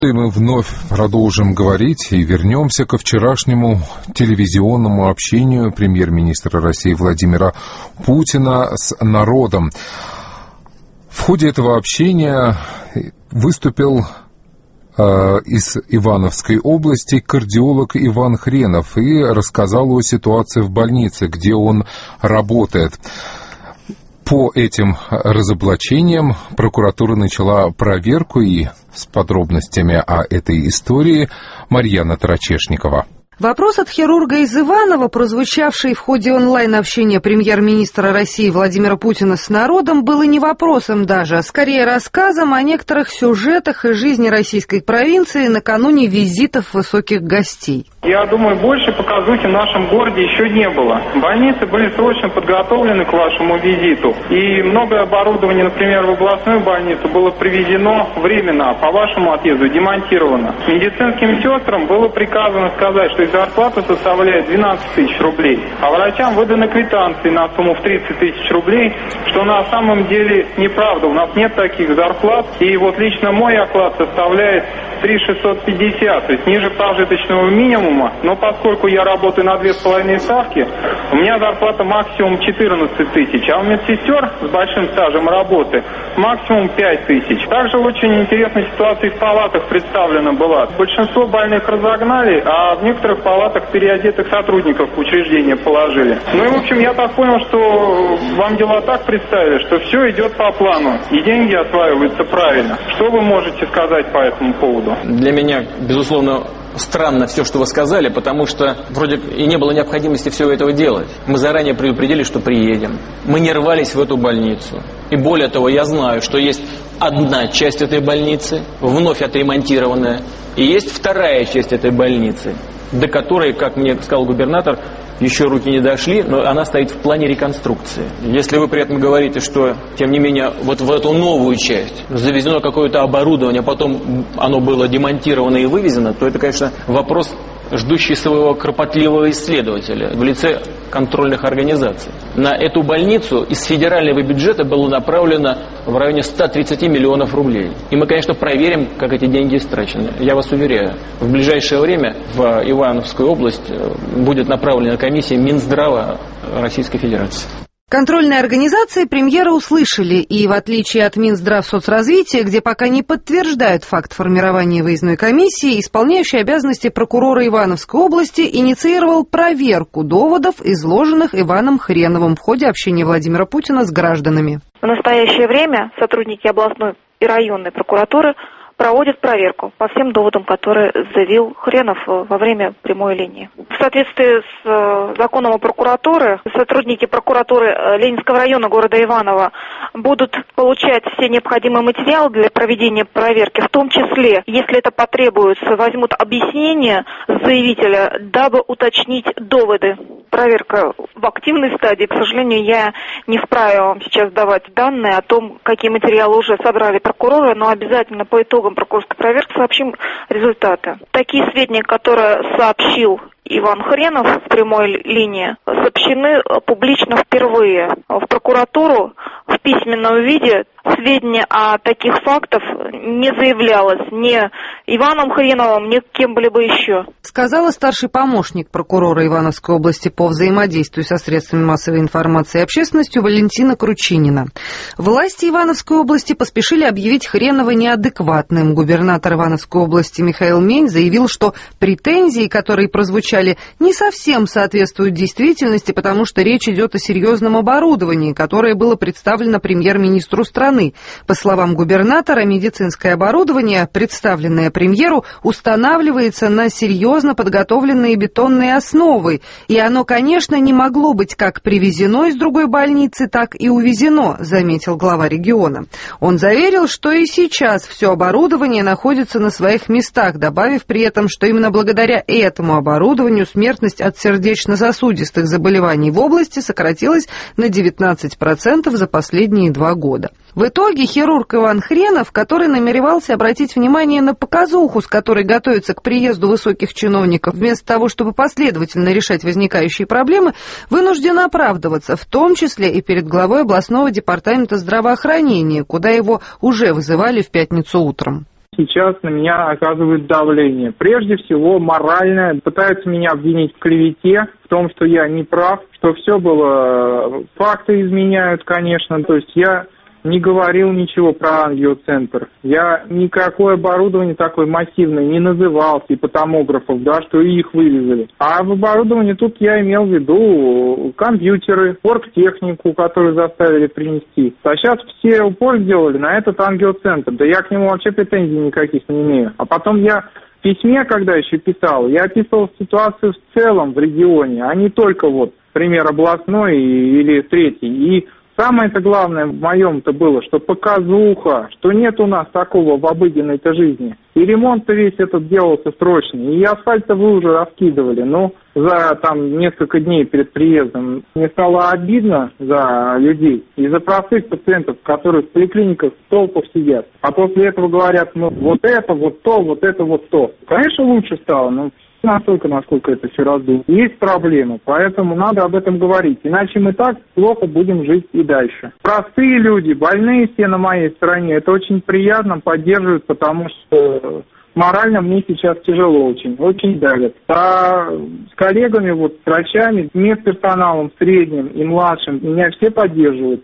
И мы вновь продолжим говорить и вернемся ко вчерашнему телевизионному общению премьер-министра России Владимира Путина с народом. В ходе этого общения выступил из Ивановской области кардиолог Иван Хренов и рассказал о ситуации в больнице, где он работает. По этим разоблачениям прокуратура начала проверку, и с подробностями о этой истории Марьяна Тарачешникова. Вопрос от хирурга из Иваново, прозвучавший в ходе онлайн-общения премьер-министра России Владимира Путина с народом, был и не вопросом даже, а скорее рассказом о некоторых сюжетах из жизни российской провинции накануне визитов высоких гостей. Я думаю, больше показухи в нашем городе еще не было. Больницы были срочно подготовлены к вашему визиту. И многое оборудование, например, в областную больницу было привезено временно, по вашему отъезду демонтировано. Медицинским сестрам было приказано сказать, что их зарплата составляет 12 тысяч рублей. А врачам выданы квитанции на сумму в 30 тысяч рублей, что на самом деле неправда. У нас нет таких зарплат. И вот лично мой оклад составляет 3650, то есть ниже прожиточного минимума. Но поскольку я работаю на 2,5 ставки, у меня зарплата максимум 14 тысяч, а у медсестер с большим стажем работы максимум 5 тысяч. Также очень интересная ситуация в палатах представлена была. Большинство больных разогнали, а в некоторых палатах переодетых сотрудников учреждения положили. Ну и в общем я так понял, что вам дела так представили, что все идет по плану и деньги осваиваются правильно. Что вы можете сказать по этому поводу? Для меня, безусловно, странно все, что вы сказали, потому что вроде и не было необходимости всего этого делать. Мы заранее предупредили, что приедем. Мы не рвались в эту больницу. И более того, я знаю, что есть одна часть этой больницы, вновь отремонтированная, и есть вторая часть этой больницы, до которой, как мне сказал губернатор, еще руки не дошли, но она стоит в плане реконструкции. Если вы при этом говорите, что, тем не менее, вот в эту новую часть завезено какое-то оборудование, а потом оно было демонтировано и вывезено, то это, конечно, вопрос, ждущий своего кропотливого исследователя в лице контрольных организаций. На эту больницу из федерального бюджета было направлено в районе 130 миллионов рублей. И мы, конечно, проверим, как эти деньги истрачены. Я вас уверяю, в ближайшее время в Ивановскую область будет направлена комиссия Минздрава Российской Федерации. Контрольные организации премьера услышали, и в отличие от Минздравсоцразвития, где пока не подтверждают факт формирования выездной комиссии, исполняющий обязанности прокурора Ивановской области инициировал проверку доводов, изложенных Иваном Хреновым в ходе общения Владимира Путина с гражданами. В настоящее время сотрудники областной и районной прокуратуры проводят проверку по всем доводам, которые заявил Хренов во время прямой линии. В соответствии с законом о прокуратуре, сотрудники прокуратуры Ленинского района города Иваново будут получать все необходимые материалы для проведения проверки, в том числе, если это потребуется, возьмут объяснение заявителя, дабы уточнить доводы. Проверка в активной стадии. К сожалению, я не вправе вам сейчас давать данные о том, какие материалы уже собрали прокуроры, но обязательно по итогам прокурорской проверки сообщим результаты. Такие сведения, которые сообщил Иван Хренов в прямой линии, сообщены публично впервые. В прокуратуру в письменном виде сведения о таких фактах не заявлялось ни Иваном Хреновым, ни кем-либо еще. Сказала старший помощник прокурора Ивановской области по взаимодействию со средствами массовой информации и общественностью Валентина Кручинина. Власти Ивановской области поспешили объявить Хренова неадекватным. Губернатор Ивановской области Михаил Мень заявил, что претензии, которые прозвучали, не совсем соответствуют действительности, потому что речь идет о серьезном оборудовании, которое было представлено премьер-министру страны. По словам губернатора, медицинское оборудование, представленное премьеру, устанавливается на серьезно подготовленные бетонные основы, и оно, конечно, не могло быть как привезено из другой больницы, так и увезено, заметил глава региона. Он заверил, что и сейчас все оборудование находится на своих местах, добавив при этом, что именно благодаря этому оборудованию смертность от сердечно-сосудистых заболеваний в области сократилась на 19% за последние 2 года. В итоге хирург Иван Хренов, который намеревался обратить внимание на показуху, с которой готовится к приезду высоких чиновников, вместо того, чтобы последовательно решать возникающие проблемы, вынужден оправдываться, в том числе и перед главой областного департамента здравоохранения, куда его уже вызывали в пятницу утром. сейчас на меня оказывают давление. Прежде всего, моральное. Пытаются меня обвинить в клевете, в том, что я не прав, что все было... Факты изменяют, конечно. То есть я не говорил ничего про ангиоцентр. Я никакое оборудование такое массивное не называл, типа томографов, да, что их вывезли. А в оборудовании тут я имел в виду компьютеры, оргтехнику, которую заставили принести. А сейчас все упор сделали на этот ангиоцентр. Да я к нему вообще претензий никаких не имею. А потом я в письме, когда еще писал, я описывал ситуацию в целом в регионе, а не только вот пример областной или третий. И самое-то главное в моем-то было, что показуха, что нет у нас такого в обыденной-то жизни. И ремонт-то весь этот делался срочный. И асфальт-то вы уже раскидывали. Ну, за там несколько дней перед приездом мне стало обидно за людей и за простых пациентов, которые в поликлиниках в толпах сидят. А после этого говорят, ну, вот это, вот то, вот это, вот то. Конечно, лучше стало, но настолько, насколько это все раздуло. Есть проблемы, поэтому надо об этом говорить. Иначе мы так плохо будем жить и дальше. Простые люди, больные все на моей стороне, это очень приятно, поддерживают, потому что морально мне сейчас тяжело очень, очень давят. А с коллегами, вот, с врачами, медперсоналом средним и младшим меня все поддерживают.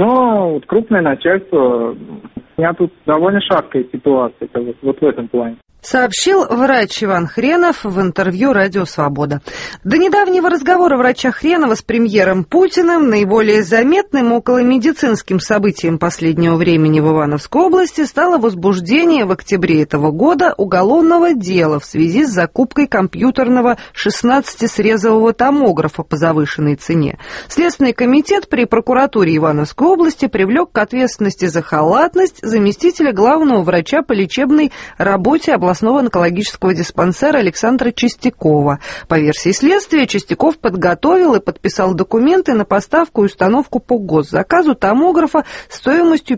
Но вот крупное начальство, у меня тут довольно шаткая ситуация, вот в этом плане. Сообщил врач Иван Хренов в интервью «Радио Свобода». До недавнего разговора врача Хренова с премьером Путиным наиболее заметным околомедицинским событием последнего времени в Ивановской области стало возбуждение в октябре этого года уголовного дела в связи с закупкой компьютерного 16-срезового томографа по завышенной цене. Следственный комитет при прокуратуре Ивановской области привлек к ответственности за халатность заместителя главного врача по лечебной работе областного онкологического диспансера Александра Чистякова. По версии следствия, Чистяков подготовил и подписал документы на поставку и установку по госзаказу томографа стоимостью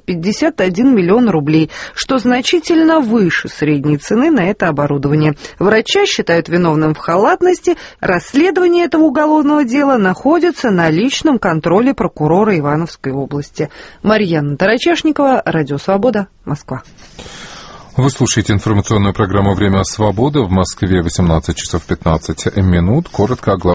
51 миллион рублей, что значительно выше средней цены на это оборудование. Врача считают виновным в халатности. Расследование этого уголовного дела находится на личном контроле прокурора Ивановской области. Марьяна Тарачешникова, Радио Свобода, Москва. Вы слушаете информационную программу «Время свободы». В Москве 18 часов 15 минут. Коротко о главном.